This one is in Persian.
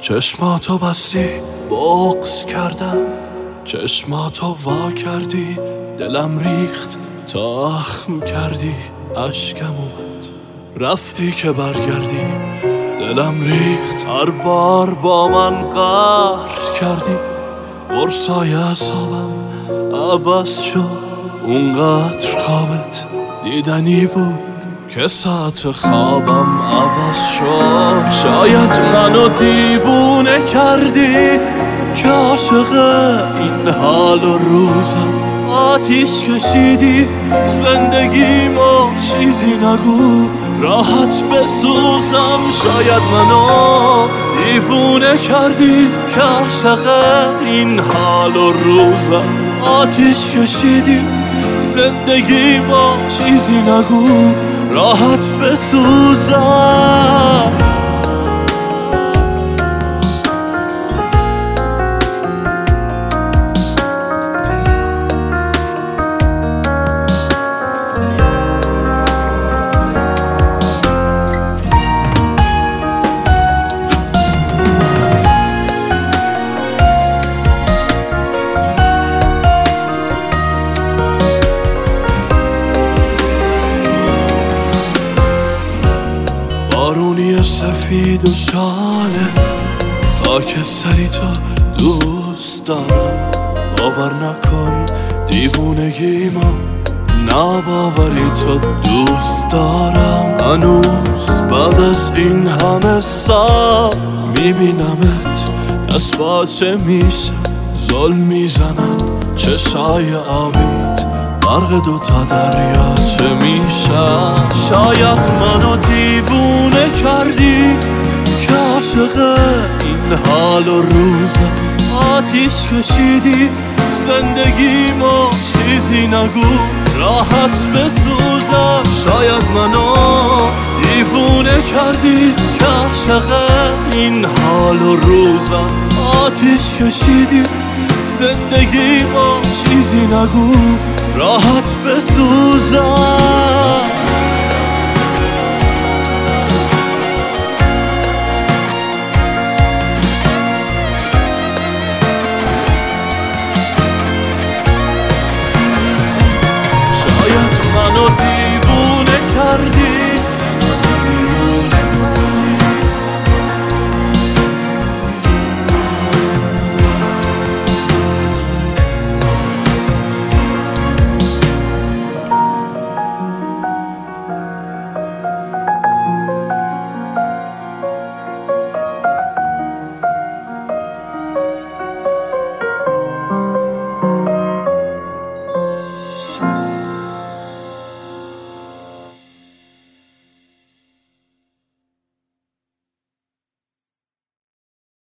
چشماتو بستی بغض کردم، چشماتو وا کردی دلم ریخت، تخم کردی اشکم اومد، رفتی که برگردی دلم ریخت. هر بار با من قهر کردی، قرصای اعصابم عوض شد، اونقدر خوابت دیدنی بود که ساعت خوابم عوض شد. شاید منو دیوونه کردی که عاشق این حال و روزم، آتیش کشیدی زندگیمو چیزی نگو راحت بسوزم. شاید منو دیوونه کردی که عاشق این حال و روزم، آتیش کشیدی زندگیمو چیزی نگو راحت بسوزم. بارونی سفید و شاله خاکستری تو دوست دارم، باور نکن دیوونگیمو، ناباوری تو دوست دارم. هنوز بعد از این همه سال میبینمت، دست باچه میشه زل میزنن، چشای آبیت غرق دوتا دریاچه میشن. شاید منو دیوونه کردی که عاشق این حال و روزم، آتیش کشیدی زندگیمو چیزی نگو راحت بسوزم. شاید منو دیوونه کردی که عاشق این حال و روزم، آتیش کشیدی زندگیمو چیزی نگو راحت بسوزم.